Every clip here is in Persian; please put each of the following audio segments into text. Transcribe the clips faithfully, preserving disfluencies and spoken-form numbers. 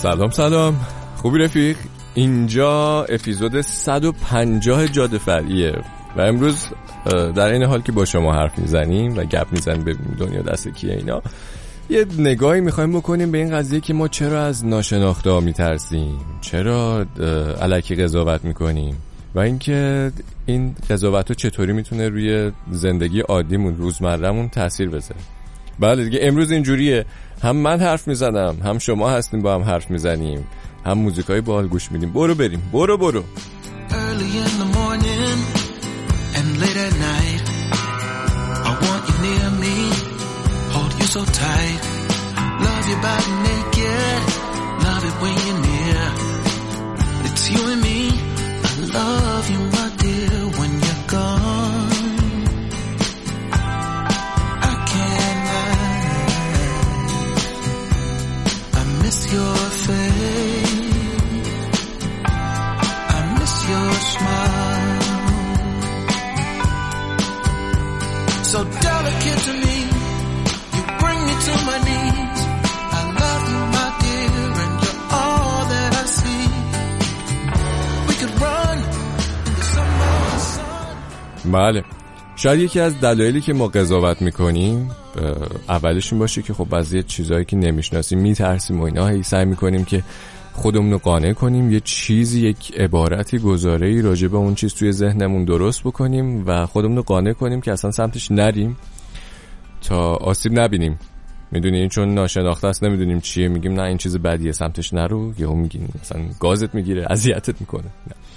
سلام سلام، خوبی رفیق؟ اینجا اپیزود صد و پنجاه جاده فرعیه و امروز در این حال که با شما حرف میزنیم و گپ میزنیم ببینیم دنیا دست کیه اینا، یه نگاهی میخوایم بکنیم به این قضیه که ما چرا از ناشناخته ها میترسیم، چرا الکی قضاوت میکنیم و اینکه این قضاوت ها چطوری میتونه روی زندگی عادیمون روزمرهمون تاثیر بذاره. بله دیگه امروز اینجوریه، هم من حرف میزنم هم شما هستیم با هم حرف میزنیم، هم موزیکای باحال گوش میدیم. برو بریم، برو برو. Early in the morning and late at night, I want you near me, hold you so tight, love your body naked, love it when you're near, it's you and me, I love you my dear when you're gone, I can't hide, I miss your face, I miss your smile, so delicate to me, you bring me to my knees, I love you my dear and you're all that I see, we could run in the summer sun. بله، شاید یکی از دلایلی که ما قضاوت میکنیم اولش این باشه که خب بعضی چیزایی که نمیشناسیم میترسیم و اینا، هی سعی میکنیم که خودمون رو قانع کنیم، یه چیزی، یک عبارتی، گزاره‌ای راجع به اون چیز توی ذهنمون درست بکنیم و خودمون رو قانع کنیم که اصلا سمتش نریم تا آسیب نبینیم. میدونی چون ناشناخته است، نمیدونیم چیه، میگیم نه این چیز بدیه سمتش نرو، یهو میگیم مثلا گازت میگیره، اذیتت میکنه.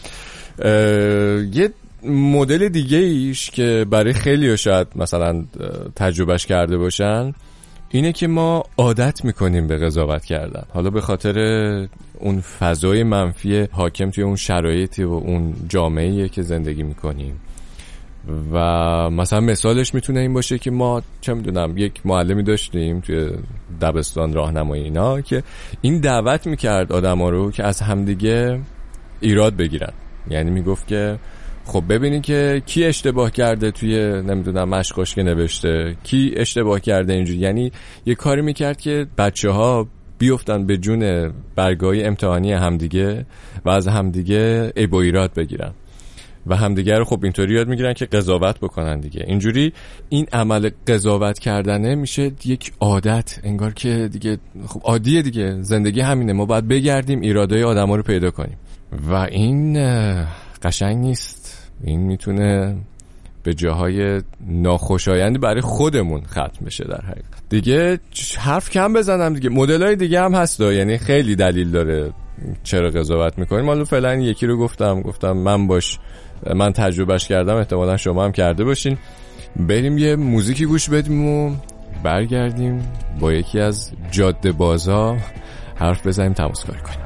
یه مدل دیگه ایش که برای خیلی‌ها شاید مثلا تجربهش کرده باشن اینه که ما عادت میکنیم به قضاوت کردن، حالا به خاطر اون فضای منفی حاکم توی اون شرایطی و اون جامعه‌ای که زندگی میکنیم. و مثلا مثالش میتونه این باشه که ما چه میدونم یک معلمی داشتیم توی دبستان راهنمایی اینا که این دعوت میکرد آدما رو که از همدیگه ایراد بگیرن، یعنی میگفت که خب ببینین که کی اشتباه کرده توی نمیدونم مشقاش که نوشته، کی اشتباه کرده اینجوری، یعنی یه کاری میکرد که بچه‌ها بیفتن به جون برگای امتحانی همدیگه و از همدیگه عیب و ایراد بگیرن و همدیگه رو خب اینطوری یاد میگیرن که قضاوت بکنن دیگه. اینجوری این عمل قضاوت کردنه میشه یک عادت، انگار که دیگه خب عادیه دیگه، زندگی همینه، ما باید بگردیم ایرادای آدما رو پیدا کنیم و این قشنگ نیست. این میتونه به جاهای ناخوشایندی برای خودمون ختم بشه. در حقیقت دیگه حرف کم بزنم دیگه، مدلای دیگه هم هست، یعنی خیلی دلیل داره چرا قضاوت میکنیم. حالا فعلا یکی رو گفتم گفتم من باش من تجربهش کردم، احتمالا شما هم کرده باشین. بریم یه موزیکی گوش بدیم و برگردیم با یکی از جاده بازا حرف بزنیم، تماس کاری کنیم.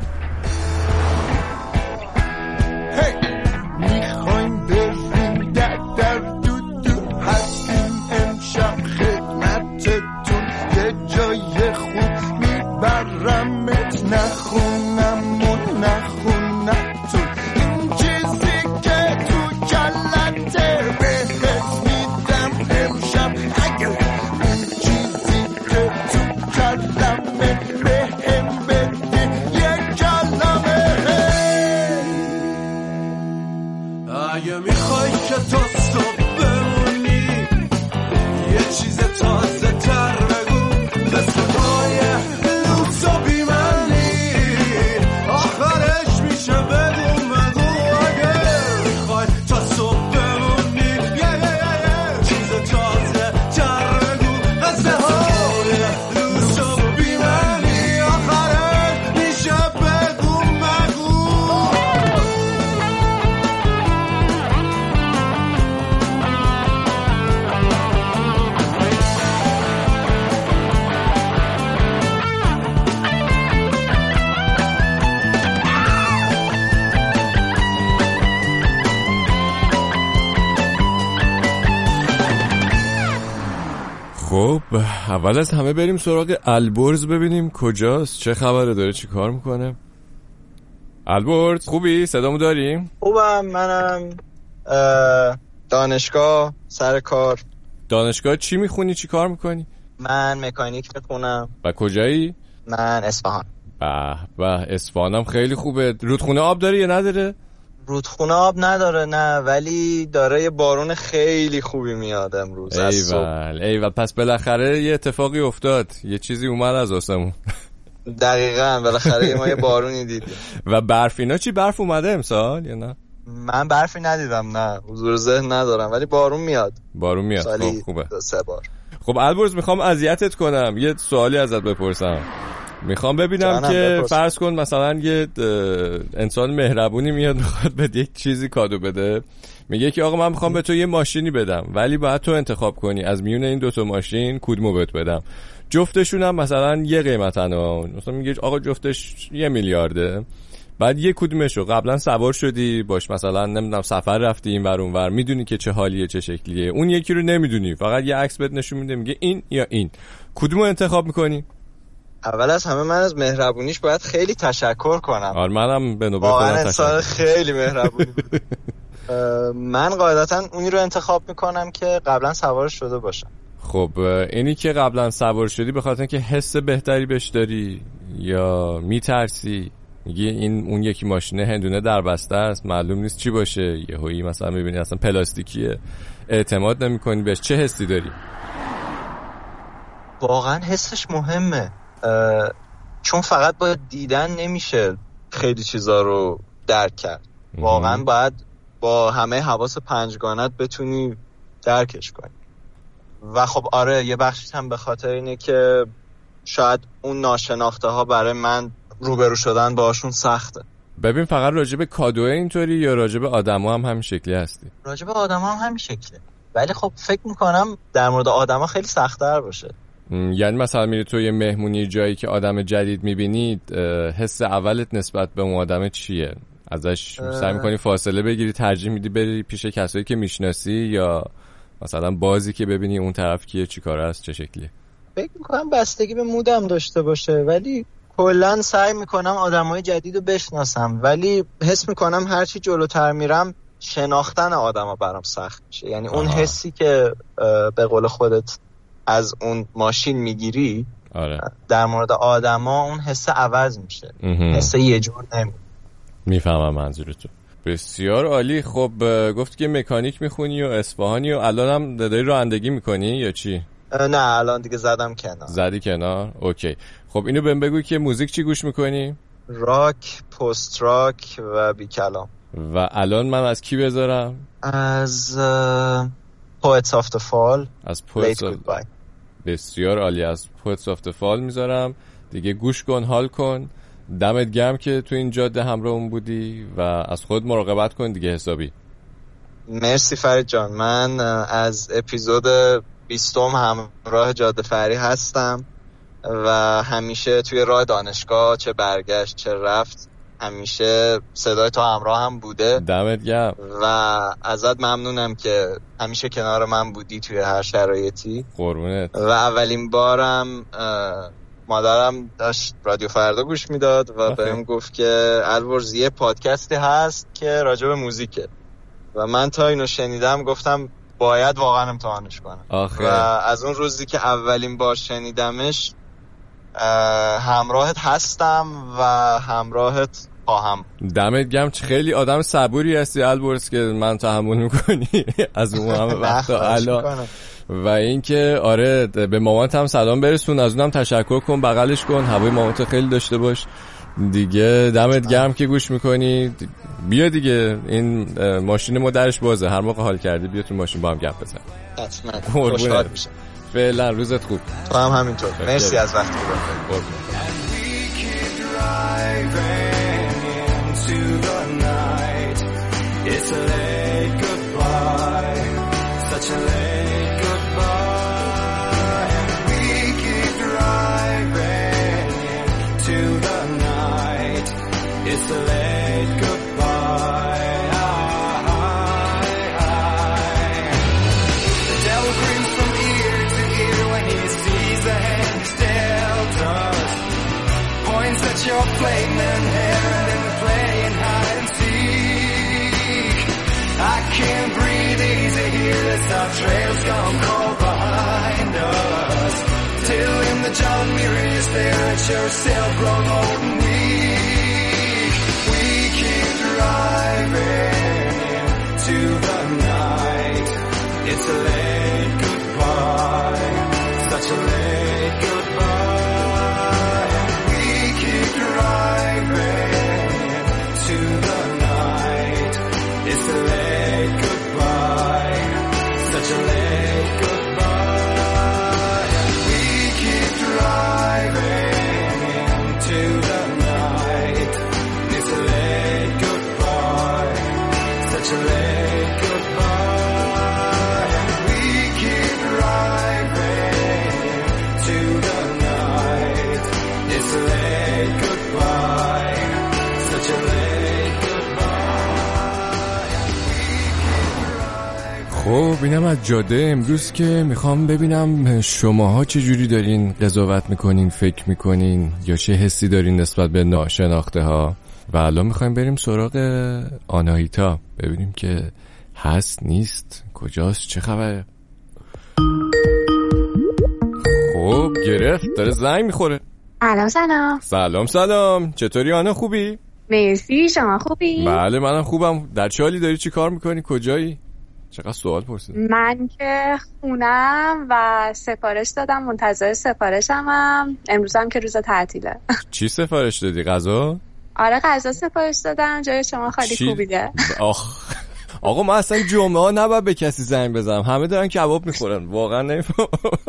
خب اول از همه بریم سراغ البرز ببینیم کجاست، چه خبره، داره چی کار میکنه. البرز خوبی؟ صدامو داریم؟ خوبم، منم دانشگاه سر کار. دانشگاه چی میخونی؟ چی کار میکنی؟ من مکانیک میخونم. و کجایی؟ من اصفهان. به به، اصفهانم خیلی خوبه. رودخونه آب داره یا نداره؟ رودخونه آب نداره نه، ولی داره یه بارون خیلی خوبی میاد امروز از صبح. ایول ایول، پس بالاخره یه اتفاقی افتاد، یه چیزی اومد از آسمون. دقیقاً، بالاخره ما یه بارونی دیدیم. و برف اینا چی، برف اومده امسال یا نه؟ من برفی ندیدم، نه حضور ذهن ندارم، ولی بارون میاد. بارون میاد. سالی خب خوبه. سه بار. خب البرز، میخوام اذیتت کنم، یه سوالی ازت بپرسم. میخوام ببینم که بپرسم. فرض کن مثلا یه انسان مهربونی میاد میخواد بهت یک چیزی کادو بده، میگه که آقا من میخوام به تو یه ماشینی بدم، ولی باید تو انتخاب کنی از میون این دوتا ماشین کدومو بهت بدم. جفتشون هم مثلا یه قیمتن، مثلا میگه آقا جفتش یه میلیارده، بعد یه کدومشو قبلا سوار شدی باش، مثلا نمیدونم سفر رفتی این ور اون ور، میدونی که چه حالیه چه شکلیه، اون یکی رو نمیدونی، فقط یه عکس بهت نشون میده میگه این یا این، کدومو انتخاب میکنی؟ اول از همه من از مهربونیش باید خیلی تشکر کنم. آره منم به نوبه خودم تشکر. انسان خیلی مهربونی بود. من قاعدتا اونی رو انتخاب میکنم که قبلا سوار شده باشم. خب اینی که قبلا سوار شدی به خاطر اینکه حس بهتری بهش داری یا میترسی؟ میگی این اون یکی ماشینه هندونه در بسته است، معلوم نیست چی باشه، یهویی مثلا میبینی اصلا پلاستیکیه، اعتماد نمیکنی بهش، چه حسی داری؟ واقعا حسش مهمه، چون فقط با دیدن نمیشه خیلی چیزا رو درک کرد. واقعا باید با همه حواس پنجگانت بتونی درکش کنی. و خب آره یه بخشی هم به خاطر اینه که شاید اون ناشناخته ها برای من روبرو شدن باشون سخته. ببین فقط راجب کادوه اینطوری یا راجب آدما هم همین شکلی هستی؟ راجب آدما هم همین شکله، ولی خب فکر میکنم در مورد آدما خیلی سخت‌تر باشه. یعنی مثلا میری تو یه مهمونی جایی که آدم جدید میبینید، حس اولت نسبت به اون آدم چیه؟ ازش سعی میکنی فاصله بگیری، ترجیح میدی بری پیش کسایی که میشناسی، یا مثلا بازی که ببینی اون طرف کیه چی کاره است چه شکلیه؟ فکر میکنم بستگی به مودم داشته باشه، ولی کلا سعی میکنم آدمای جدید رو بشناسم، ولی حس میکنم هرچی جلوتر میرم شناختن آدما برام سخت میشه. یعنی اون آها. حسی که به قول خودت از اون ماشین میگیری، آره. در مورد آدما اون حس عوض میشه، حس یه جور نمیشه. میفهمم منظورتو. بسیار عالی. خب گفتی که مکانیک میخونی و اصفهانی و الان هم داری رانندگی میکنی یا چی؟ نه الان دیگه زدم کنار. زدی کنار؟ اوکی. خب اینو بهم بگو که موزیک چی گوش میکنی؟ راک، پست راک و بی کلام. و الان من از کی بذارم؟ از Poets of the Fall. از Poets of... بسیار عالی. از Poets of the Fall میذارم دیگه. گوش کن، حال کن. دمت گرم که تو این جاده همراهم بودی و از خود مراقبت کن دیگه حسابی. مرسی فرید جان. من از اپیزود بیستم همراه جاده فری هستم و همیشه توی راه دانشگاه چه برگشت چه رفت همیشه صدای تو همراه هم بوده. دمت گرم و ازت ممنونم که همیشه کنار من بودی توی هر شرایطی. قربونت. و اولین بارم مادرم داشت رادیو فردا گوش میداد و بهم گفت که الورز یه پادکستی هست که راجع به موزیکه و من تا اینو شنیدم گفتم باید واقعا امتحانش کنم. آخه. و از اون روزی که اولین بار شنیدمش همراهت هستم و همراهت خواهم. دمت گرم. خیلی آدم صبوری هستی البرز که من تحمل میکنی از اون همه وقتا الان. و اینکه آره به مامانت هم سلام برسون، از اونم تشکر کن، بغلش کن، هوای مامانت خیلی داشته باش دیگه. دمت گرم که گوش میکنی. بیا دیگه این ماشین ما درش بازه، هر موقع حال کردی بیا تو ماشین با هم گپ بزن. حتما خوشحال میشم. فعلا روزت خوب. تو هم همینطور. مرسی از وقتی گذاشتی. You're flaming hair and playing hide and seek. I can't breathe easy here as our trails gone cold behind us. Till in the John Muir is there at yourself grown old and It's a late goodbye, such a late goodbye. We keep driving to the night. It's a late goodbye, such a late goodbye. We keep driving to the night. It's a late goodbye, such a late goodbye. We keep driving to the night. It's a late goodbye, such a late goodbye. خب اینم از جاده امروز که میخوام ببینم شماها چه جوری دارین قضاوت میکنین، فکر میکنین یا چه حسی دارین نسبت به ناشناخته ها. و الان میخوایم بریم سراغ آناهیتا ببینیم که هست نیست کجاست چه خبره. خب گرفت داره زنگ میخوره. الو سلام. سلام سلام چطوری آنا خوبی؟ مرسی شما خوبی؟ بله منم خوبم. در چه حالی داری چی کار میکنی کجایی؟ چقدر سوال پرسید. من که خونم و سفارش دادم منتظر سفارشمم. امروزم که روز تعطیله. چی سفارش دادی؟ غذا؟ آره غذا سفارش دادم. جای شما خالی چی؟ خوبیده. آخ آقا من اصلا جمعه ها نباید به کسی زنگ بزنم، همه دارن کباب میخورن واقعا نمیفهم.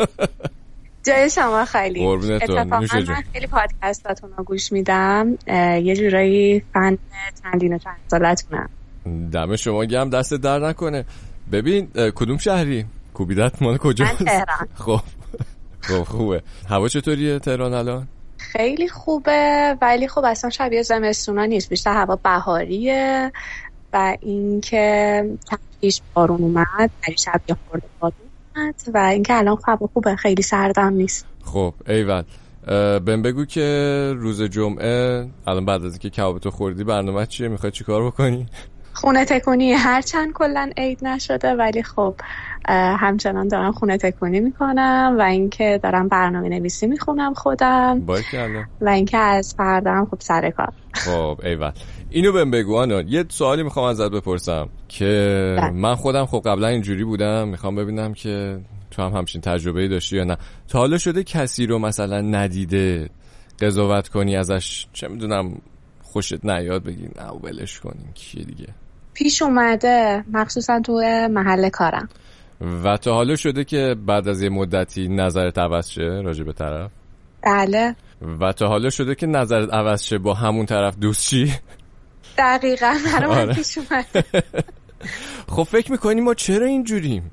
جای شما خالی. اتفاقا من خیلی پادکستاتون رو گوش میدم، یه جورایی فن چندین و چند سالتونم. دم شما گرم دست در نکنه. ببین کدوم شهری؟ کوبیدت مال کجاست؟ من تهران. خب خب خوبه. هوا چطوریه تهران الان؟ خیلی خوبه ولی خب اصلا شبیه زمستونا نیست، بیشتر هوا بهاریه و اینکه تقریبا بارون اومد، ولی شب یه خورده بارون اومد و اینکه الان هوا خوبه، خیلی سردم نیست. خب ایول. بهم بگو که روز جمعه الان بعد از اینکه کبابتو خوردی برنامه چیه؟ میخوای چیکار بکنی؟ خونه تکونی، هرچند کلا عید نشده ولی خب همچنان دارم خونه تکونی میکنم و اینکه دارم برنامه نویسی میخونم خودم باریکلا و اینکه از فردا هم خب سر کار. خب ایول. اینو بهم بگو آنا، یه سوالی میخوام ازت بپرسم که ده. من خودم خب قبلا اینجوری بودم، میخوام ببینم که تو هم همچین تجربه‌ای داشتی یا نه. تا حالا شده کسی رو مثلا ندیده قضاوت کنی ازش، چه میدونم خوشت نیاد بگی نه ولش کنیم کیه دیگه؟ پیش اومده مخصوصا تو محل کارم. و تا حالا شده که بعد از یه مدتی نظرت عوض شه راجع به طرف؟ بله. و تا حالا شده که نظرت عوض شه با همون طرف دوست چی؟ دقیقاً برای من آره. پیش اومده. خب فکر میکنی ما چرا اینجوریم؟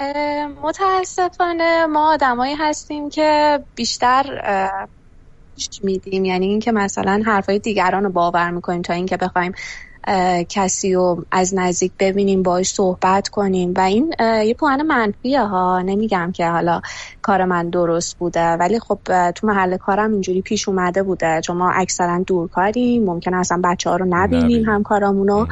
متاسفانه ما آدمایی هستیم که بیشتر گوش میدیم، یعنی اینکه مثلا حرفای دیگران رو باور میکنیم تا اینکه بخوایم کسی رو از نزدیک ببینیم باهاش صحبت کنیم و این یه پوان منفیه ها. نمیگم که حالا کار من درست بوده ولی خب تو محل کارم اینجوری پیش اومده بوده، چون ما اکثرا دورکاریم، ممکنه اصلا بچه ها رو نبینیم همکارامونو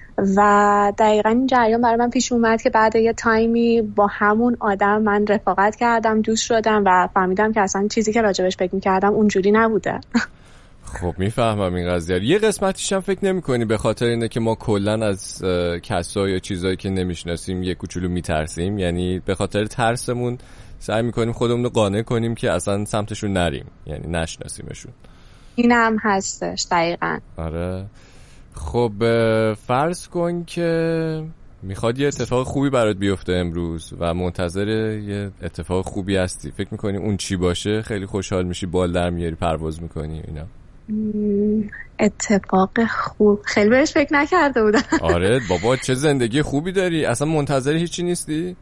و دقیقا این جریان برای من پیش اومد که بعد یه تایمی با همون آدم من رفاقت کردم، دوست شدم و فهمیدم که اصلا چیزی که راجبش فکر می‌کردم اونجوری نبوده. خب میفهمم این قضیه. یه قسمتیش هم فکر نمی‌کنی به خاطر اینه که ما کلاً از کسا یا چیزایی که نمیشناسیم یه کوچولو میترسیم، یعنی به خاطر ترسمون سعی می‌کنیم خودمون رو قانع کنیم که اصلا سمتشون نریم، یعنی نشناسیمشون. اینم هستش دقیقاً. آره. خب فرض کن که میخواد یه اتفاق خوبی برات بیفته امروز و منتظر یه اتفاق خوبی هستی، فکر میکنی اون چی باشه؟ خیلی خوشحال میشی، بال در میاری، پرواز میکنی اینا؟ اتفاق خوب خیلی بهش فکر نکرده بودم. آره بابا چه زندگی خوبی داری، اصلا منتظر هیچی نیستی؟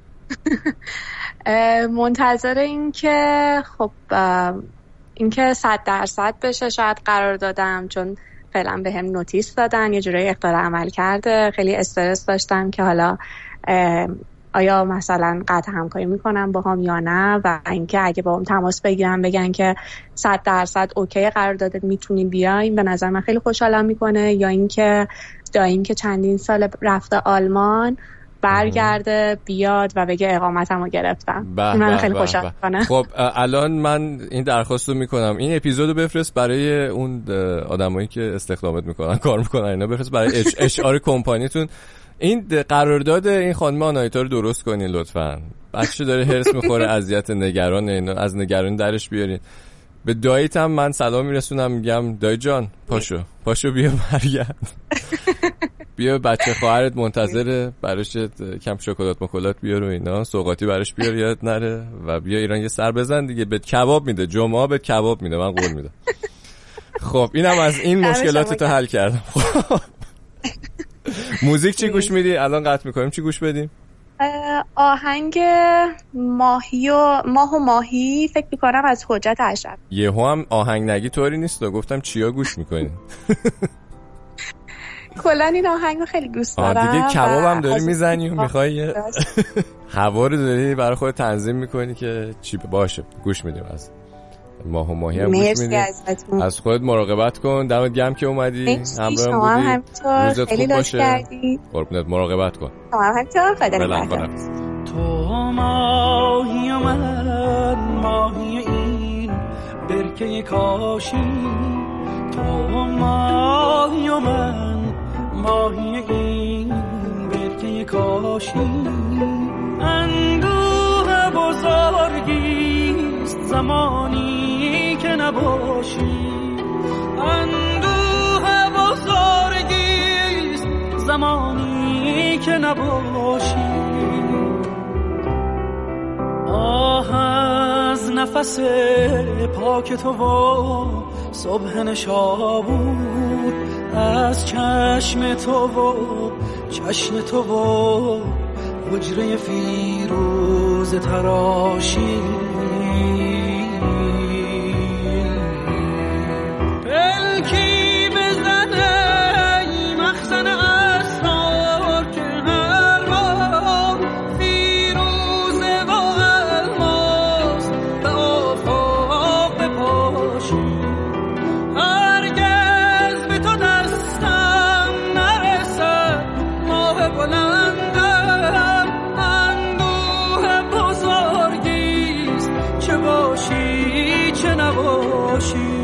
منتظر این که خب این که صد درصد بشه شاید قرار دادم، چون فعلا به هم نوتیس دادن، یه جورایی اختیار عمل کرده، خیلی استرس داشتم که حالا آیا مثلا قطع همکاری میکنم با هم یا نه و اینکه اگه با هم تماس بگیرم بگن که صد درصد اوکی قرار داده میتونیم بیایم، به نظر من خیلی خوشحالم میکنه. یا اینکه دایم که چندین سال رفته آلمان برگرده بیاد و بگه اقامتمو گرفتم، من خیلی خوشحال کنه. خب الان من این درخواستو میکنم، این اپیزودو بفرست برای اون آدمایی که استخدامت میکنن کار میکنن اینا، بفرست برای اچ ار کمپانیتون این قرارداد این خانم آنایتا رو درست کنین لطفاً. بچه داره هرس میخوره، اذیت، نگران، اینو از نگرانی درش بیارین. به داییت هم من سلام میرسونم، میگم دایی جان پاشو پاشو بیا برگرد. بیا بچه خواهرت منتظره، براش کم شکلات مکلات بیار و اینا، سوغاتی براش بیار یاد نره، و بیا ایران یه سر بزن دیگه. به کباب میده، جمعه به کباب میده، من قول میدم. خب اینم از این مشکلاتتو حل کردم. موزیک چی گوش میدی؟ الان قطع میکنیم، چی گوش بدیم؟ آهنگ ماهی و ماه و ماهی فکر میکنم از حجت اشرف. یهو هم آهنگ نگی طوری نیست، گفتم چیا گوش میکنی؟ کلا این آهنگو خیلی دوست دارم. دیگه کبابم داری میزنی و میخوای هوا رو داری برای خودت تنظیم میکنی که چی باشه گوش میدیم. از ماه و ماهی هم گوش میدیم. از خودت مراقبت کن، دمت گرم که اومدی همراهم بودی. روزت خوب باشه. قربونت، مراقبت کن. همینطور، خدا نگهدار. تو ماهی و من ماهی این برکه کاشی، تو ماهی و من ماهی این برکه کاشی، اندوه بزرگیست زمانی که نباشی، اندوه بزرگیست زمانی که نباشی. آه از نفس پاک تو و صبح نشابور، از چشم تو و چشم تو و حجره فیروز تراشی، پلکی بزنه مخزن اسرار که هر بار فیروزه و الماس به آفاق بپاشی، هرگز به تو دستم نرسد ماه بلندم، اندوه بزرگیست چه باشی چه نباشی.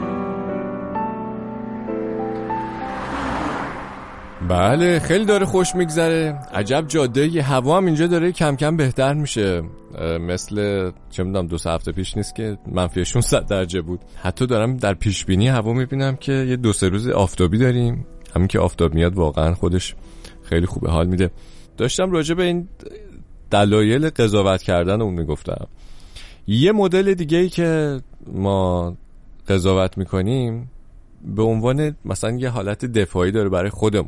بله خیلی داره خوش میگذره. عجب جاده ی هوا هم اینجا داره کم کم بهتر میشه، مثل چه میدونم دو سه هفته پیش نیست که منفی شانصد درجه بود. حتی دارم در پیش بینی هوا میبینم که یه دو سه روز آفتابی داریم، همین که آفتاب میاد واقعا خودش خیلی خوبه، حال میده. داشتم راجع به این دلایل قضاوت کردن اون میگفتم. یه مدل دیگه ای که ما قضاوت میکنیم به عنوان مثلا یه حالت دفاعی داره برای خودمون،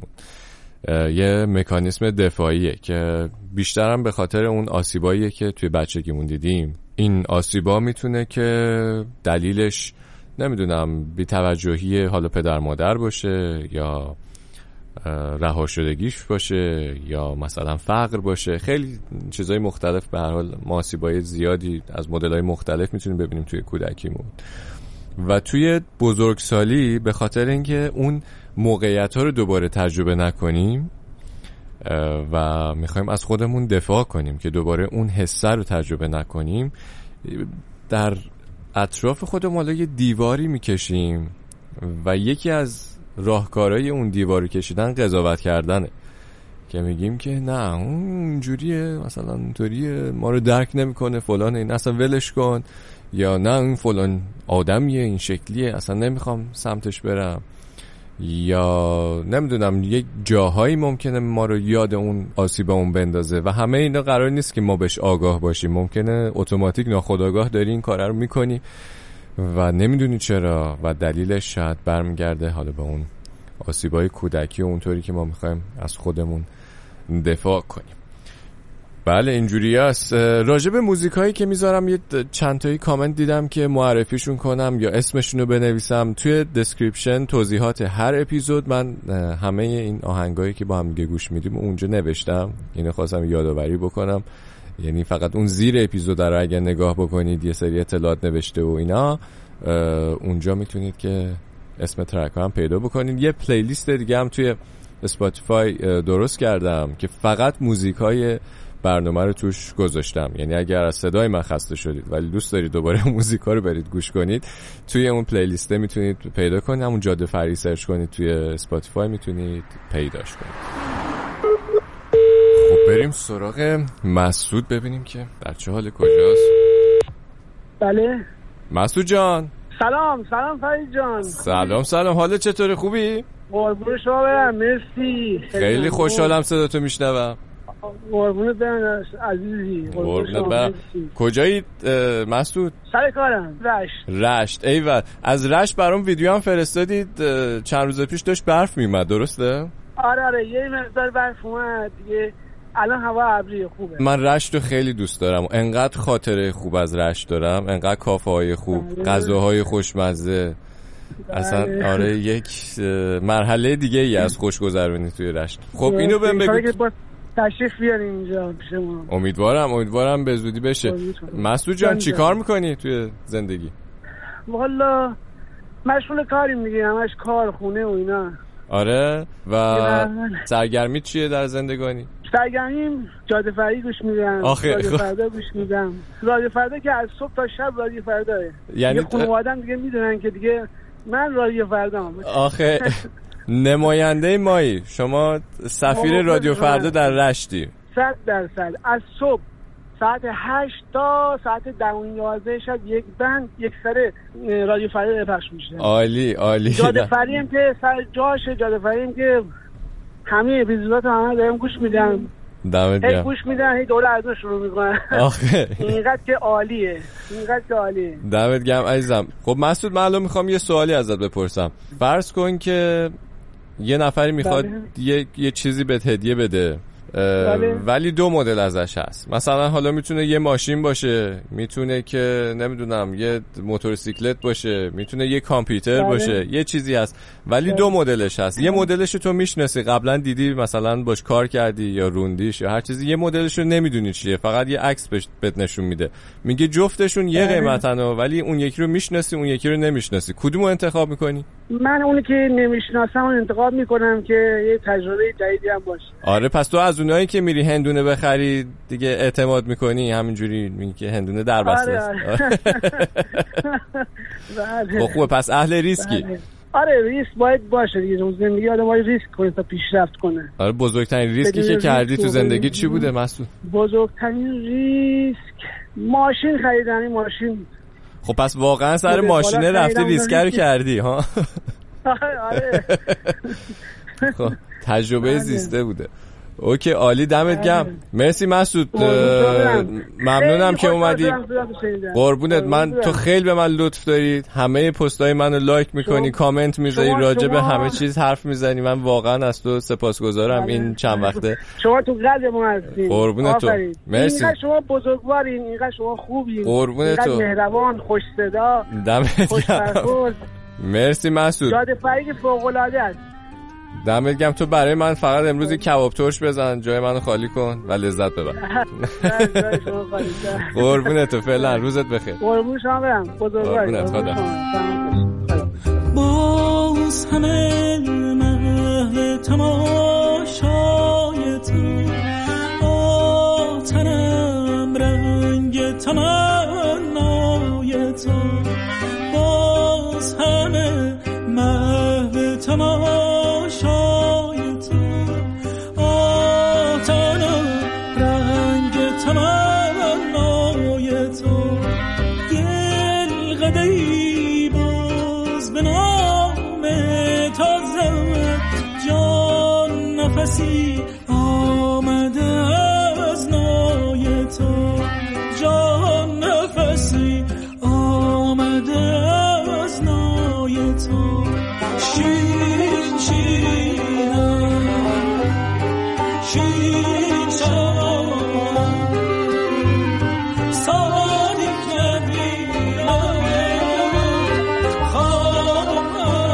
یه مکانیسم دفاعیه که بیشترم به خاطر اون آسیباییه که توی بچگیمون دیدیم. این آسیبا میتونه که دلیلش نمیدونم بی‌توجهی حالا پدر مادر باشه، یا رها شدگیش باشه، یا مثلا فقر باشه، خیلی چیزای مختلف. به هر حال ما آسیبای زیادی از مدل‌های مختلف میتونیم ببینیم توی کودکیمون و توی بزرگسالی، به خاطر اینکه اون موقعیت‌ها رو دوباره تجربه نکنیم و میخوایم از خودمون دفاع کنیم که دوباره اون حسه رو تجربه نکنیم، در اطراف خودمون حالا یه دیواری میکشیم و یکی از راهکارهای اون دیواری کشیدن قضاوت کردنه، که میگیم که نه اون اینجوریه، مثلا اونطوریه، ما رو درک نمیکنه فلان، این اصلا ولش کن، یا نه این فلان آدمیه این شکلیه اصلا نمیخوام سمتش برم، یا نمیدونم یک جاهایی ممکنه ما رو یاد اون آسیب اون بندازه و همه اینا قرار نیست که ما بهش آگاه باشیم. ممکنه اتوماتیک ناخودآگاه داری این کار رو میکنی و نمیدونی چرا و دلیلش شاید برمیگرده حالا به اون آسیبای کودکی و اونطوری که ما میخوایم از خودمون دفاع کنیم. بله اینجوری است. راجع به موزیکایی که میذارم یه چند تایی کامنت دیدم که معرفیشون کنم یا اسمشون رو بنویسم. توی دسکریپشن توضیحات هر اپیزود من همه این آهنگایی که با هم دیگه گوش میدیم اونجا نوشتم، اینو خواستم یادآوری بکنم. یعنی فقط اون زیر اپیزود رو اگه نگاه بکنید یه سری اطلاعات نوشته و اینا، اونجا میتونید که اسم ترک هم پیدا بکنید. یه پلیلیست دیگه هم توی اسپاتیفای درست کردم که فقط موزیکای برنامه رو توش گذاشتم. یعنی اگر از صدای من خسته شدید ولی دوست دارید دوباره موزیکا رو برید گوش کنید، توی اون پلیلیسته میتونید پیدا کنید. همون جاده فری سرچ کنید توی اسپاتیفای میتونید پیداش کنید. بریم سراغ مسعود ببینیم که در چه حال کجاست. بله مسعود جان. سلام سلام فرید جان. سلام سلام، حالت چطوره؟ خوبی؟ قربون شما برم، مرسی. خیلی خوشحالم صداتو میشنوم. قربونت برم عزیزی. قربونت برم. کجایید مسعود؟ سر کارم، رشت. رشت، ایول. از رشت برام ویدیو هم فرستادید، چند روز پیش داشت برف میومد، درسته؟ آره آره یه مقدار برف اومد دیگه، الان هوا ابری خوبه. من رشت رو خیلی دوست دارم، انقدر خاطره خوب از رشت دارم، انقدر کافه های خوب، غذاهای خوشمزه. اصلا آره یک مرحله دیگه ای از خوشگذرونی توی رشت. خب اینو بهم بگو، تشریف بیارین اینجا پیش ما. امیدوارم امیدوارم به زودی بشه. مسعود جان چی کار میکنی توی زندگی؟ والا مشغول کاریم دیگه، همش کار خونه و اینا. آره و سرگرمی چیه در زندگانی؟ سرگرمیم جاده فردا گوش میدم، رادیو فردا گوش میدم. رادیو فردا که از صبح تا شب رادیو فرداه، یعنی خانواده‌ام دیگه میدونن که دیگه من رادیو فردام. آخه نماینده مایی، شما سفیر رادیو فردا در رشتی. صد درصد از صبح ساعت هشت تا ساعت ده و یازده شب یک بند یک سره رادیو فردا پخش میشه. عالی عالی. جاده فردا هم که سر جاشه، جاده فردا هم که همه اپیزودات همه دارم گوش میدم. دمت گرم. هی گوش میدن، هی دوره از اون شروع میکنن. آخه اینقدر که عالیه، اینقدر که عالیه. دمت گرم عزیزم. خب مسعود من الان میخوام یه سوالی ازت بپرسم. فرض کن که یه نفری میخواد یه یه چیزی بهت هدیه بده، ولی دو مدل ازش هست. مثلا حالا میتونه یه ماشین باشه، میتونه که نمیدونم یه موتورسیکلت باشه، میتونه یه کامپیوتر بله. باشه، یه چیزی هست ولی بله. دو مدلش هست. یه مدلش رو تو میشناسی، قبلا دیدی مثلا باش کار کردی یا روندیش یا هر چیزی. یه مدلش رو نمیدونی چیه، فقط یه عکس بهت نشون میده، میگه جفتشون یه قیمتن ولی اون یکی رو میشناسی اون یکی رو نمیشناسی. کدومو انتخاب میکنی؟ من اونی که نمیشناسم اون انتخاب میکنم که یه تجربه جدیدی هم باشه. آره پس تو از اونایی که میری هندونه بخری دیگه اعتماد میکنی، همینجوری میگی که هندونه در بسته است. آره. خب خوبه، پس اهل ریسکی. بله. آره ریسک باید باشه دیگه، زندگی آدم باید ریسک کنه تا پیشرفت کنه. آره بزرگترین ریسکی که کردی تو زندگی چی بوده مسعود؟ بزرگترین ریسک ماشین خریدن. ماشین. خب پس واقعا سر ماشینه رفتی ریسک رو کردی ها؟ آره. خب تجربه زیسته بوده. اوکی عالی، دمت گرم. مرسی مسعود، ممنونم که اومدی. قربونت. من تو خیلی به من لطف داری، همه پستای منو لایک میکنی، کامنت میذاری، راجع به همه چیز حرف میزنی. من واقعا از تو سپاسگزارم این چند وقته. شما تو قلب ما هستین. قربونت تو. مرسی. اینقدر شما بزرگوارین، اینقدر شما خوبین، قربونت تو. مهربان، خوش صدا، دمت گرم. مرسی مسعود. جاده فرید فوق العاده است. دمت گرم. تو برای من فقط امروز کباب ترش بزن، جای منو خالی کن و لذت ببر. قربونت تو. فعلا روزت بخیر. قربون شما برم. قربونت. خدا. باز همه محو تماشای تو، آتنم رنگ تمنای تو، باز همه محو تماشای نفسی آمده از نای تو، جان نفسی آمده از نای تو. شین شینم شین شام صادق نبینم خواب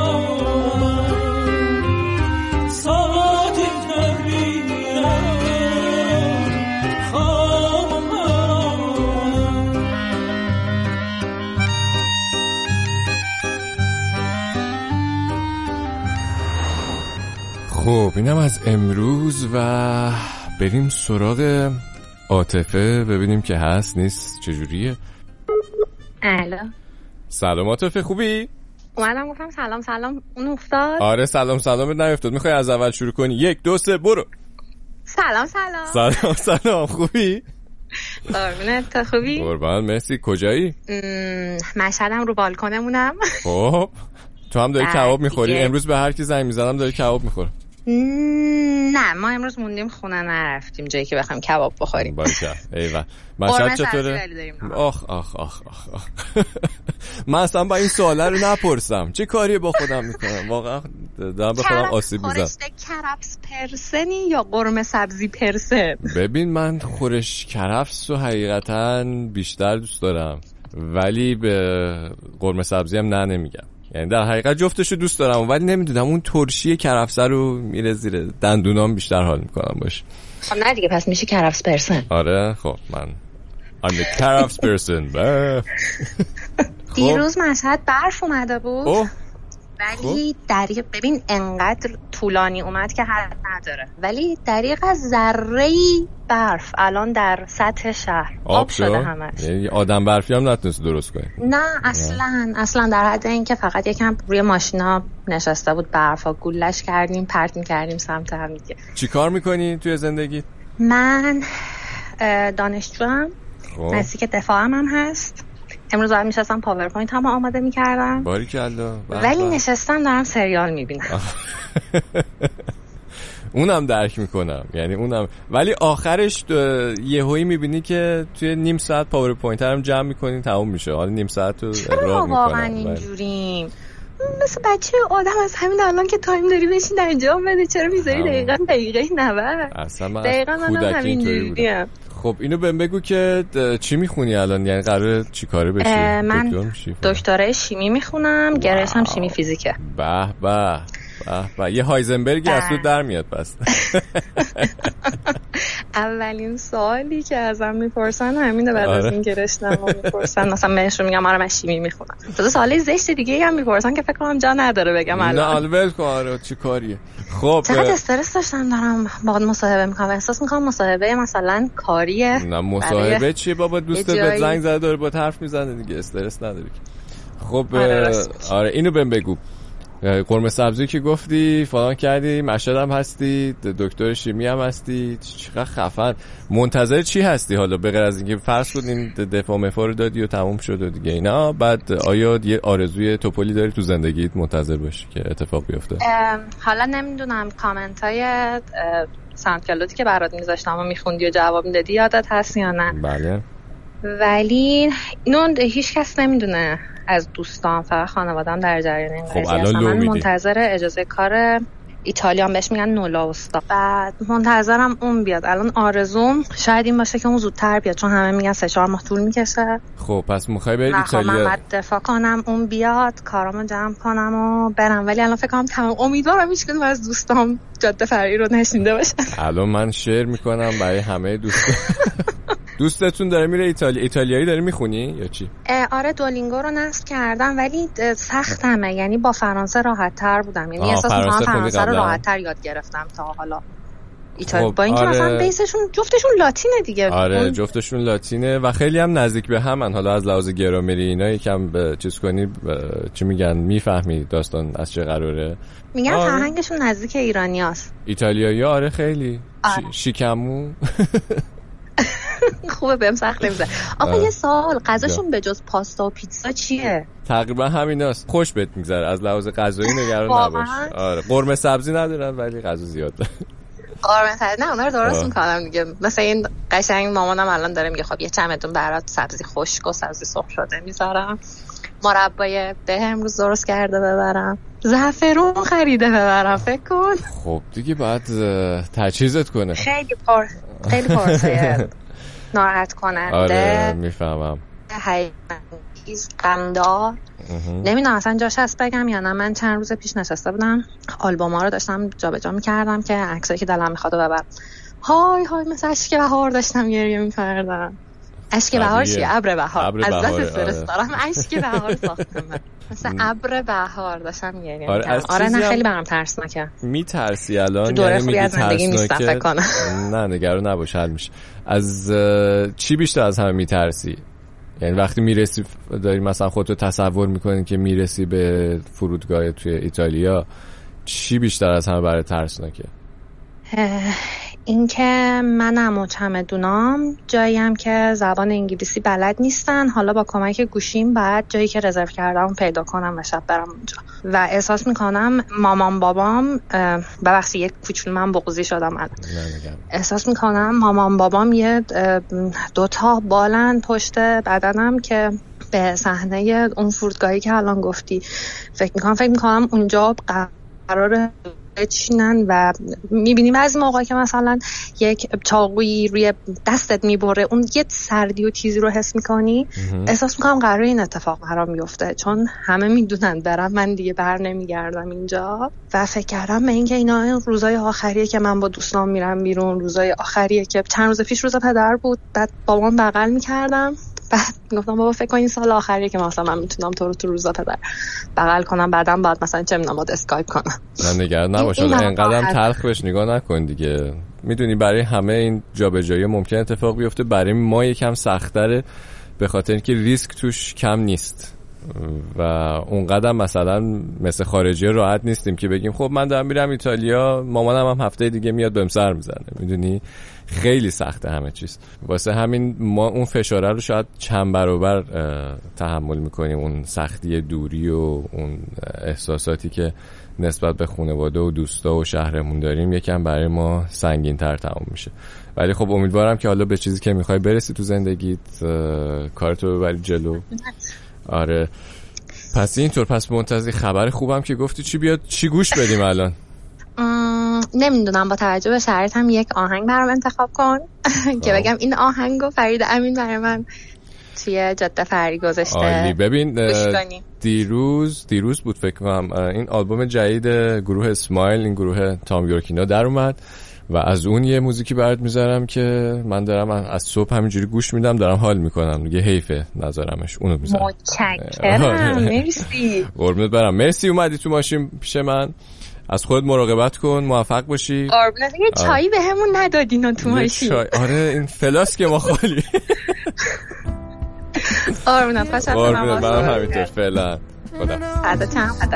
خب اینم از امروز و بریم سراغ عاطفه ببینیم که هست نیست چجوریه. الو سلام عاطفه، خوبی؟ اومدم گفتم سلام سلام، اون افتاد؟ آره سلام سلامت نیفتاد. میخوای از اول شروع کنی؟ یک دو سه برو. سلام سلام. سلام سلام، خوبی؟ قربونت، تو خوبی؟ قربان، مرسی. کجایی؟ مشهدم، رو بالکنمونم. خب تو هم داری کباب میخوری؟ امروز به هر کی زنگ میزدم داری کباب میخوره. نه ما امروز موندیم خونه، نرفتیم جایی که بخوایم کباب بخوریم. باشه ایول. مشهد چطوره؟ آخ آخ آخ آخ آخ. من اصلا با این سوالا رو نپرسم، چه کاری با خودم میکنم واقعا، دارم به خودم آسیب میزنم. خورشت کرفس پرسنی یا قرمه سبزی پرسن؟ ببین من خورش کرفس رو حقیقتا بیشتر دوست دارم، ولی به قرمه سبزی هم نه نمیگم. یعنی در حقیقت جفتشو دوست دارم، ولی نمیدونم اون ترشی کرفسه رو میره زیر دندونام بیشتر حال میکنم باش. خب نه دیگه، پس میشه کرفس پرسن. آره خب من I'm the کرفس پرسن. دیروز مشهد برف اومده بود اوه. ولی دریق ببین انقدر طولانی اومد که حد نداره، ولی دریق از ذره‌ای برف الان در سطح شهر آب, آب شده همش. یعنی آدم برفی هم نتونست درست کنه؟ نه اصلا نه. اصلا در حد این که فقط یکم روی ماشینا نشسته بود برفا، گولش کردیم پرت می‌کردیم سمت هم دیگه. چی کار می‌کنی توی زندگی؟ من دانشجوام، نزدیک دفاعم هم هست. امروز دارم میشستم پاورپوینت هم آماده میکردم. باریکلا. ولی نشستم دارم سریال میبینم. اونم درک میکنم، یعنی اونم، ولی آخرش یهویی میبینی که توی نیم ساعت پاورپوینت هم جمع میکنین تموم میشه، حالا نیم ساعت رو اقرار میکنم. واقعا اینجوریم مثل بچه آدم از همین الان که تایم داری بشین انجام بده، چرا میذاری دقیقا دقیقه نود؟ اصلا من دقیقا منم همینجوریم. خب اینو بهم بگو که چی میخونی الان، یعنی قراره چی کاره بشی؟ من دکترای شیمی میخونم، گرایش هم شیمی فیزیکه. به به به به، یه هایزنبرگی از تو در میاد پس. اولین سوالی که ازم میپرسن همینه، بعد آره. از این گرشتم میپرسن مثلا بهش رو میگم آره من شیمی میخونم. تو سوال زشت دیگه هم میپرسن که فکر کنم جا نداره بگم الان. نه ول کن، آره چی کاریه. خب چقدر استرس داشتم دارم باهات مصاحبه میکنم، احساس میکنم مصاحبه مثلا کاریه. نه مصاحبه چیه بابا، دوستت بهت زنگ زده داره با حرف میزنه دیگه، استرس نداری. خب آره, آره اینو بهم بگو، قرمه سبزی که گفتی فلان کردی، مشهد هم هستی، دکتر شیمی هم هستی، چقدر خفن. منتظر چی هستی حالا به غیر از اینکه فرض کن این دفاع مفا رو دادی و تموم شد و دیگه اینا، بعد آیا یه آرزوی توپلی داری تو زندگیت منتظر باشی که اتفاق بیفته؟ حالا نمیدونم کامنت های ساوند کلودی که برات میذاشتم و میخوندی و جواب میدادی یادت هست یا نه؟ بله. ولی اینو هیچ کس نمیدونه از دوستان، فقط خانواده‌ام در جریان این قضیه هستن. من منتظر اجازه کار ایتالیا بهش میگن نولا اوستا، بعد منتظرم اون بیاد. الان آرزوم شاید این باشه که اون زودتر بیاد، چون همه میگن سه چهار ماه طول میکشه. خب پس میخوای بری ایتالیا؟ من بعد دفاع کنم اون بیاد، کارامو جمع کنم و برم، ولی الان فکر کنم تمام امیدوارم هیچ کدوم از دوستام جاده فرعی رو نشنیده باشن. الان من شعر میکنم برای همه دوستان. دوستتون داره میره ایتالیا؟ ایتالیایی داری میخونی یا چی؟ آره دولینگو رو نصب کردم، ولی سختمه، یعنی با فرانسه راحت تر بودم، یعنی احساس میکنم فرانسه رو راحت تر یاد گرفتم تا حالا ایتالیا. خب با اینکه آره. مثلا بیسشون جفتشون لاتینه دیگه. آره اون... جفتشون لاتینه و خیلی هم نزدیک به همن. حالا از لحاظ گرامری اینا یکم به چیز کنی ب... چی میگن میفهمی داستان از چه قراره. میگن آره. فرهنگشون نزدیک ایرانیاست ایتالیایی. آره خیلی آره. ش... شیکمو. خوبه بهم سخت نمیشه. آقا یه سوال، غذاشون به جز پاستا و پیتزا چیه؟ تقریبا همیناست. خوش بهت میگذره از لحاظ غذایی، نگران نباش. آره قرمه سبزی ندارن ولی غذا زیاد دارن. قرمه سبزی نه اونا رو درست میکنم دیگه. مثلا این قشنگ مامانم الان داره میگه خب یه چمدون برات سبزی خشک و سبزی سرخ شده میذارم، مربای به امروز درست کرده ببرم، زعفرون خریده ببرم، فکر کن. خب دیگه بعد تجهیزت کنه. خیلی پر خیلی پرسه ناراحت کننده. آره میفهمم. هیز غمدار. نمیدونم اصلا جاش هست بگم یا نه. من چند روز پیش نشسته بودم آلبوما رو داشتم جابجا میکردم که عکسایی که دلم میخواد ببرم. های های مثل اشک بهار داشتم گریه میکردم. اشک بهار چیه؟ ابر بهار. از دست استرس دارم اشک بهار ساختم. مثلا ابر بهار داشتم گریه میکردم. آره نه خیلی برام ترسناکه. میترسی الان؟ یعنی میگی ترسناکه؟ نه نگران نباش حل میشه. از چی بیشتر از همه میترسی؟ یعنی وقتی میرسی داری مثلا خودتو تصور میکنی که میرسی به فرودگاه توی ایتالیا، چی بیشتر از همه برای ترسناکه؟ اینکه منم و چمدونام جاییم که زبان انگلیسی بلد نیستن، حالا با کمک گوشیم بعد جایی که رزرو کردم پیدا کنم و شب برم اونجا و احساس میکنم مامان بابام ببخشید یک کوچولو من بغضی شدم الان، احساس میکنم مامان بابام یه دوتا بالن پشت بدنم که به صحنه اون فرودگاهی که الان گفتی فکر میکنم فکر میکنم اونجا قراره بچینن و میبینیم بعضی موقع که مثلا یک چاقویی روی دستت میبره، اون یه سردی و چیزی رو حس میکنی، احساس میکنم قراره این اتفاق برام بیفته، چون همه میدونن برم من دیگه بر نمیگردم اینجا و فکر کردم به اینکه اینا روزای آخریه که من با دوستان میرم بیرون، روزای آخریه که چند روز پیش روز پدر بود، بعد بابام بغل میکردم، بعد گفتم بابا فکر کن این سال آخریه که مثلا من میتونم تو رو تو روزا پدر بغل کنم، بعدم بعد مثلا چه میدونم باید اسکایپ کنم. نه نگران نباش، انقدرم تلخ بهش نگاه نکن دیگه. میدونی برای همه این جابجایی ممکن اتفاق بیفته، برای ما یکم سخت‌تره به خاطر اینکه ریسک توش کم نیست و اون قدم مثلا مثل خارجی راحت نیستیم که بگیم خب من دارم میرم ایتالیا، مامانم هم هفته دیگه میاد بهم سر میزنه. میدونی خیلی سخته همه چیز، واسه همین ما اون فشاره رو شاید چند برابر تحمل میکنیم، اون سختی دوری و اون احساساتی که نسبت به خانواده و دوستا و شهرمون داریم یکم برای ما سنگین تر تموم میشه. ولی خب امیدوارم که حالا به چیزی که میخوای برسی تو زندگیت کارتو ببری جلو. آره پس اینطور، پس منتظر خبر خوبم که گفتی چی بیاد، چی گوش بدیم الان؟ نمیدونم، با توجه به شرایطم یک آهنگ برام انتخاب کن که بگم این آهنگو فرید امین برای من توی جاده فری گذاشته. عالی. ببین دیروز دیروز بود فکر کنم این آلبوم جدید گروه اسمایل، این گروه تام یورکینا در اومد و از اون یه موزیکی برات میذارم که من دارم از صبح همینجوری گوش میدم، دارم حال میکنم دیگه، حیفه نذارمش، اونو میذارم. متشکرم. مرسی. قربونت برم. مرسی اومدی تو ماشین پیش من. از خود مراقبت کن، موفق باشی. قربونت. یه چایی بهمون ندادین تو ماشین؟ آره این فلاس که ما خالی. قربونت. خوشحال شدم. قربونت برم. همینطور فعلا. خدا. فردا چند خدا.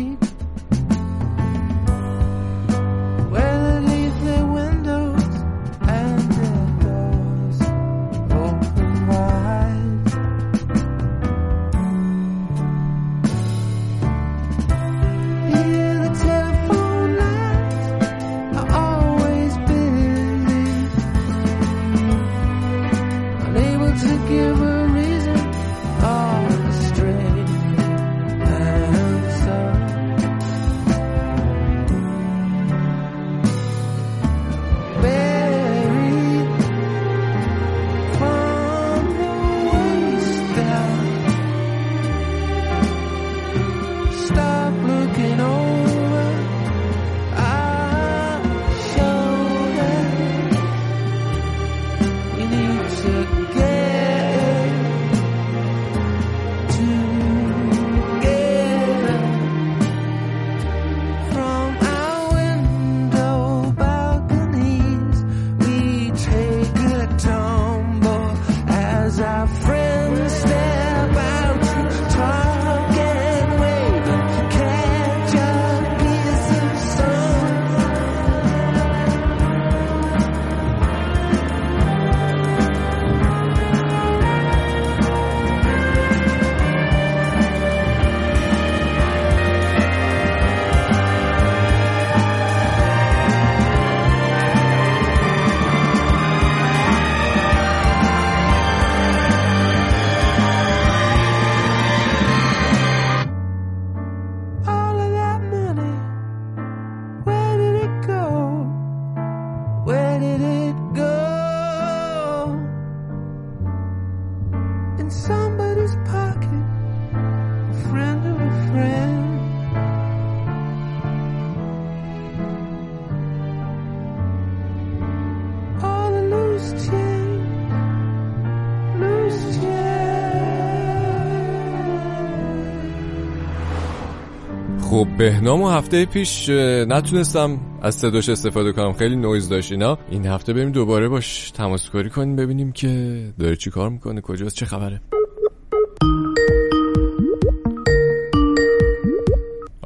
خب بهنام هفته پیش نتونستم از صداش استفاده کنم، خیلی نویز داشت اینا. این هفته بریم دوباره باش تماس کاری کنیم ببینیم که داره چی کار میکنه، کجاست، چه خبره.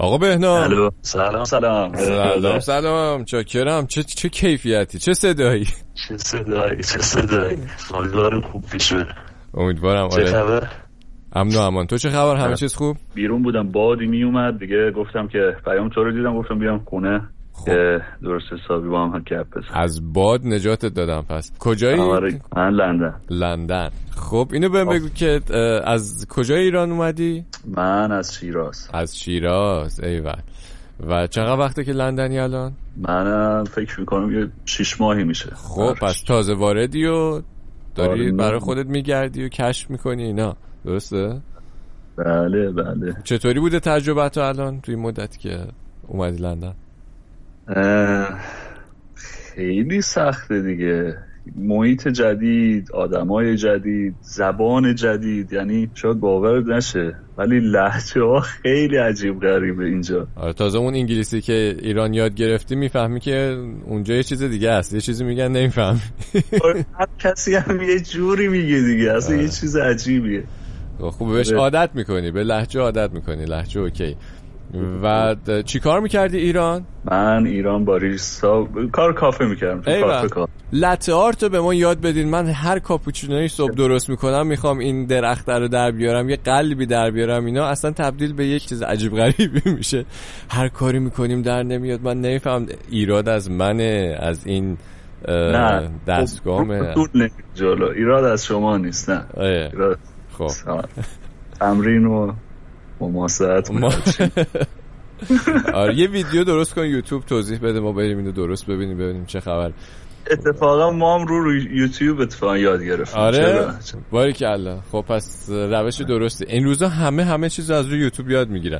آقا بهنام. الو سلام سلام سلام سلام چاکرم. چه چه کیفیتی، چه صدایی، چه صدایی چه صدایی امیدوارم خوب پیش بره. امیدوارم. چه خبر؟ امن و امان. تو چه خبر؟ همه چیز خوب؟ بیرون بودم بادی می اومد دیگه، گفتم که پیام تو رو دیدم گفتم بیام خونه که درست حسابی با هم گپ بزنیم. از باد نجاتت دادم. پس کجایی؟ من لندن. لندن. خب اینو بهم بگو که از کجای ایران اومدی؟ من از شیراز. از شیراز. ایول. و چقدر وقته که لندنی الان؟ من فکر میکنم یه شش ماهی میشه. خب پس تازه واردی و داری برای خودت میگردی و کشف میکنی اینا، درسته؟ بله بله. چطوری بوده تجربه تو الان توی مدتی که اومدی لندن؟ خیلی سخته دیگه، محیط جدید، آدمای جدید، زبان جدید، یعنی شاید باور نشه ولی لهجه ها خیلی عجیب غریبه اینجا. آره تازه اون انگلیسی که ایران یاد گرفتی میفهمی که اونجا یه چیز دیگه است، یه چیزی میگن نمیفهمی. هر کسی هم یه جوری میگه دیگه، اصلا یه چیز عجیبیه. خوب بهش عادت میکنی، به لهجه عادت میکنی، لهجه اوکی. و چی کار میکردی ایران؟ من ایران باریستا کار کافه میکردم تو کافه کار. لته آرتو به ما یاد بدین. من هر کاپوچینوی صبح درست میکنم میخوام این درخت رو در بیارم، یه قلبی در بیارم، اینا اصلا تبدیل به یک چیز عجیب غریبی میشه. هر کاری میکنیم در نمیاد. من نمیفهم ایراد از منه، از این دستگاهمه؟ جلو ایراد از شما نیست. نه ایراد. خب تمرین و مماسات. آره یه ویدیو درست کن یوتیوب توضیح بده ما بریم اینو درست ببینیم ببینیم چه خبر. اتفاقا ما هم رو, رو یوتیوب اتفاقا یاد گرفتیم. آره باریکالله. خب پس روش درسته. این روزا همه همه چیز از رو یوتیوب یاد میگیرن.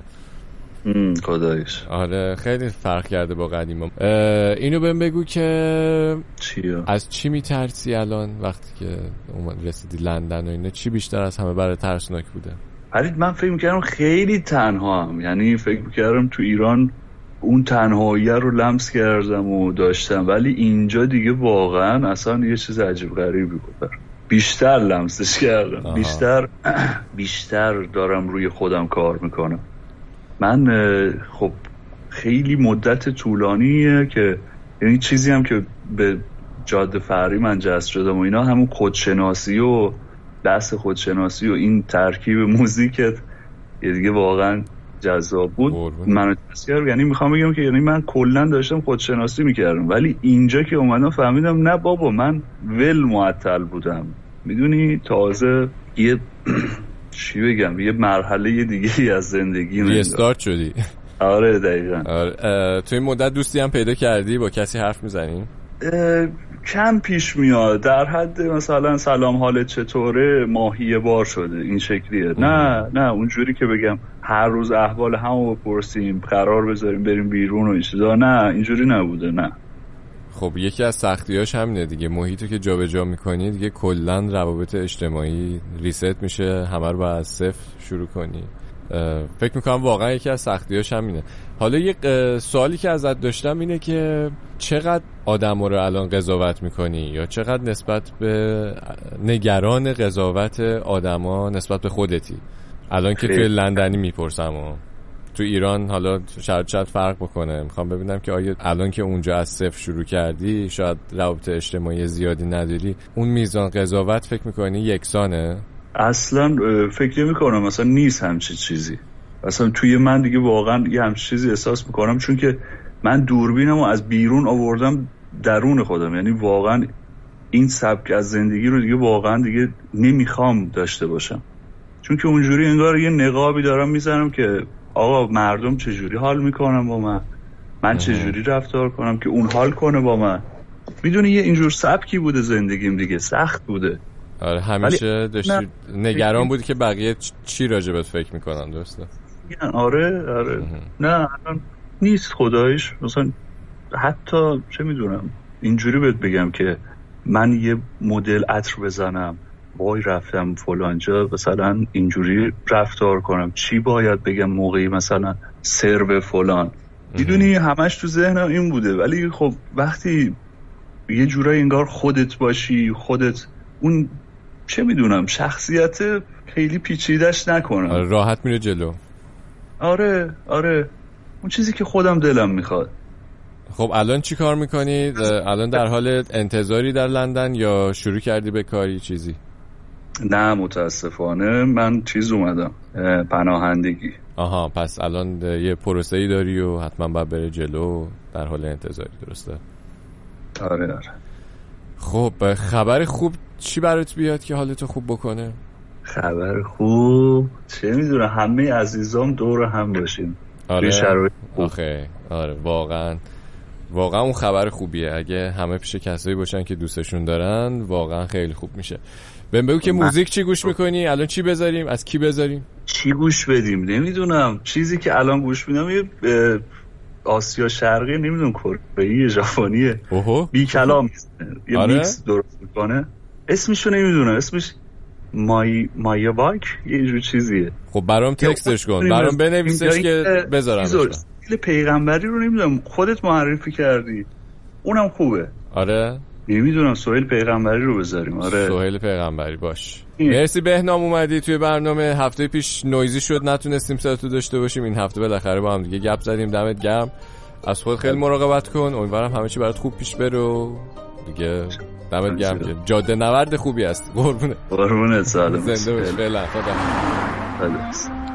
خدایش. آره خیلی فرق کرده با قدیما. اینو بهم بگو که چیه؟ از چی میترسی الان وقتی که رسیدی لندن و اینا؟ چی بیشتر از همه برای ترسناک بوده؟ فرید من فکر میکردم خیلی تنها هم، یعنی فکر میکردم تو ایران اون تنهایی رو لمس کردم و داشتم، ولی اینجا دیگه واقعا اصلا یه چیز عجیب غریبی بود. بیشتر لمسش کردم. آها. بیشتر بیشتر دارم روی خودم کار میکنم. من خب خیلی مدت طولانیه که یعنی چیزی هم که به جاده فقری من جذب شدم و اینا همون خودشناسی و دست خودشناسی و این ترکیب موزیکت یه دیگه واقعا جذاب بود. منو تذکر یعنی میخوام بگم که یعنی من کلا داشتم خودشناسی میکردم، ولی اینجا که اومدم فهمیدم نه بابا من ول معطل بودم. میدونی تازه یه چی بگم یه مرحله دیگه از زندگی من ریستارت شدی. آره دقیقاً. آره. تو این مدت دوستی هم پیدا کردی؟ با کسی حرف میزنی؟ کم پیش میاد، در حد مثلا سلام حالت چطوره ماهی بار شده این شکلیه. ام. نه نه اونجوری که بگم هر روز احوال همو بپرسیم قرار بذاریم بریم بیرون و این چیزا، نه اینجوری نبوده. نه خب یکی از سختیاش همینه دیگه، محیطو که جابجا میکنی دیگه کلا روابط اجتماعی ریست میشه، همه رو باید از صفر شروع کنی. فکر میکنم واقعا یکی از سختیاش همینه. حالا یک سوالی که ازت داشتم اینه که چقدر آدم‌ها رو الان قضاوت میکنی یا چقدر نسبت به نگران قضاوت آدم‌ها نسبت به خودتی الان که توی لندنی میپرسم و تو ایران حالا شاید شاید فرق بکنه. میخوام ببینم که آیا الان که اونجا از صفر شروع کردی شاید روابط اجتماعی زیادی نداری، اون میزان قضاوت فکر میکنی یکسانه؟ اصلا فکر میکنم مثلا نیست همچین چیزی. اصلا توی من دیگه واقعا یه همچین چیزی احساس میکنم چون که من دوربینمو از بیرون آوردم درون خودم، یعنی واقعا این سبک از زندگی رو دیگه واقعا دیگه نمیخوام داشته باشم، چون که اونجوری انگار یه نقابی دارم میزنم که آقا مردم چجوری حال میکنن با من، من چجوری رفتار کنم که اون حال کنه با من. میدونی یه اینجور سبکی بوده زندگیم دیگه، سخت بوده. آره همیشه داشتی نگران بودی که بقیه چی راجبت فکر میکنن، درسته؟ آره آره نه الان نیست خدایش. مثلا حتی چه میدونم اینجوری بهت بگم که من یه مدل عطر بزنم وای رفتم فلان جا مثلا اینجوری رفتار کنم، چی باید بگم موقعی مثلا سرو فلان، میدونی همش تو ذهنم این بوده. ولی خب وقتی یه جورایی انگار خودت باشی، خودت اون چه میدونم شخصیت خیلی پیچیدش نکنم، راحت میره جلو. آره آره اون چیزی که خودم دلم میخواد. خب الان چی کار میکنید؟ الان در حال انتظاری در لندن یا شروع کردی به کاری چیزی؟ نه متاسفانه من چیز اومدم، پناهندگی. آها، پس الان یه پروسه‌ای داری و حتما باید بره جلو، در حال انتظاری، درسته؟ آره آره. خب خبر خوب چی برات بیاد که حالتو خوب بکنه؟ خبر خوب چه میدونم، همه عزیزام دور هم باشیم. آره شرایط خوب. آخه آره واقعا واقعا اون خبر خوبیه. اگه همه پیش کسایی باشن که دوستشون دارن واقعا خیلی خوب میشه. بهم بگو که موزیک چی گوش میکنی؟ الان چی بذاریم؟ از کی بذاریم؟ چی گوش بدیم؟ نمیدونم. چیزی که الان گوش میدم یه آسیا شرقی، نمیدونم کره‌ای ژاپنیه، بی کلام یه آره؟ میکس درست میکنه. اسمشو نمیدونم، اسمش مای مایا باک یه جور چیزیه. خب برام تکستش کن، برام بنویسش که بذارمش. استیل پیغمبری رو نمیدونم، خودت معرفی کردی، اونم خوبه. آره نمیدونم، سهیل پیغمبری رو بذاریم. آره سهیل پیغمبری باش. مرسی بهنام اومدی توی برنامه. هفته پیش نویزی شد نتونستیم صداتو داشته باشیم، این هفته بالاخره با هم دیگه گپ زدیم. دمت گرم. از خود خیلی مراقبت کن، امیدوارم همه چی برات خوب پیش بره دیگه. دمت گرم که جاده نورد خوبی است. قربونه قربونه سلام. زنده باش. فعلا خدا. خدا.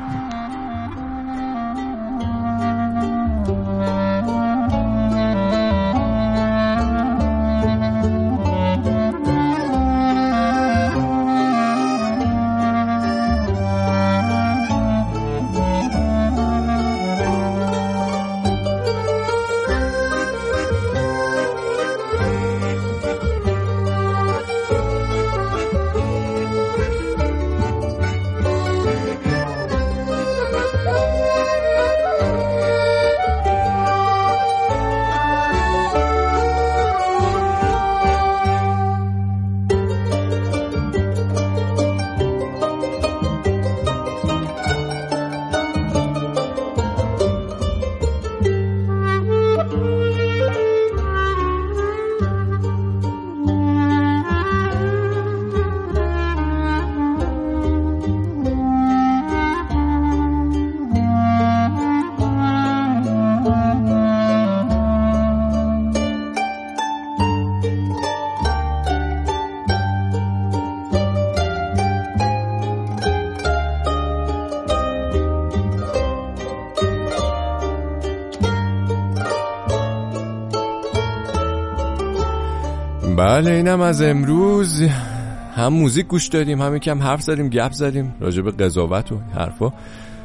بله اینم از امروز. هم موزیک گوش دادیم، هم یکم حرف زدیم، گپ زدیم راجع به قضاوت و حرفا.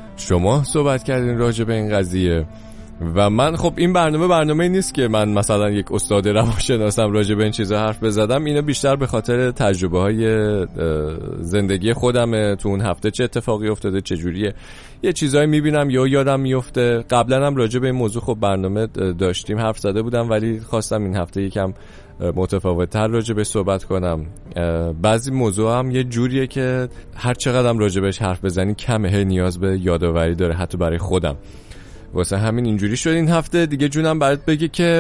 شما صحبت کردین راجع به این قضیه و من خب این برنامه برنامه نیست که من مثلا یک استاد روانشناسم راجع به این چیزا حرف بزدم. اینا بیشتر به خاطر تجربه های زندگی خودمه. تو اون هفته چه اتفاقی افتاده، چه جوریه، یه چیزایی میبینم یا یادم میفته. قبلا هم راجع به این موضوع خب برنامه داشتیم، حرف زده بودم، ولی خواستم این هفته یکم متفاوت‌تر راجع به صحبت کنم. بعضی موضوع هم یه جوریه که هر چقدرم راجع بهش حرف بزنی کمه، نیاز به یادآوری داره حتی برای خودم. واسه همین اینجوری شد این هفته دیگه. جونم برات بگی که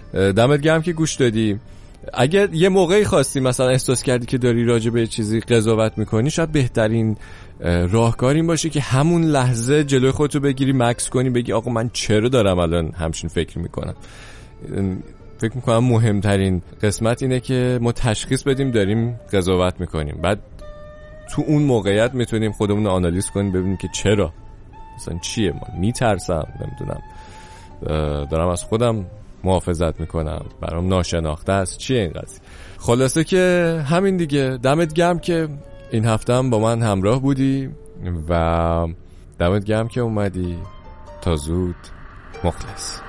دمت گرم که گوش دادی. اگه یه موقعی خواستی مثلا احساس کردی که داری راجع به چیزی قضاوت میکنی، شاید بهترین راهکار این باشه که همون لحظه جلوی خودتو بگیری، مکس کنی، بگی آقا من چرا دارم الان همچین فکر میکنم. فکر میکنم مهمترین قسمت اینه که ما تشخیص بدیم داریم قضاوت میکنیم، بعد تو اون موقعیت میتونیم خودمون رو آنالیز کنیم، ببینیم که چرا، مثلا چیه، من میترسم، نمیدونم، دارم از خودم محافظت میکنم، برام ناشناخته است، چیه این قضیه. خلاصه که همین دیگه. دمت گرم که این هفته هم با من همراه بودی و دمت گرم که اومدی. تا زود. مخلص.